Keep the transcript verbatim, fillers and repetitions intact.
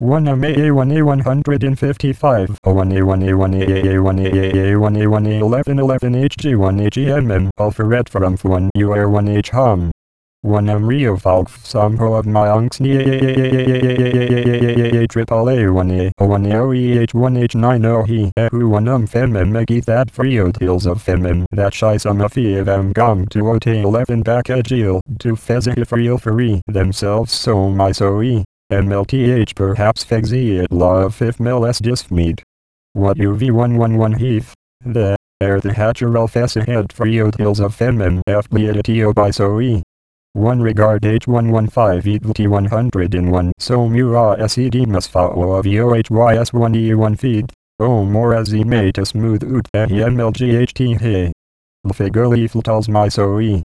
one M A A one A one fifty-five, A one A one A one A A A one A A A one A one A eleven eleven H G one H E M M, Alpha from one U R one H Hom. one M Rio Falk Sam Ho of Myonx Triple A one A one A O E H one H nine O He Who one Um Femim Megi That Frio Tales of Femim That Shy Some of Em Gong to O T eleven Back Agil to Fezih Frio Free Themselves So My So E M L T H Perhaps Fegzi at Law of Fifth Mil S Disfmead. What U V one one one Heath The Air the Hatcher Alphas Ahead Frio Tales of Femim F Bleatio by So E one regard H one one five equal T one hundred in one so mu a sed masfao of O H Y S one E one feed o more as e mate a smooth ut a mlght he lfigurly fltals my so e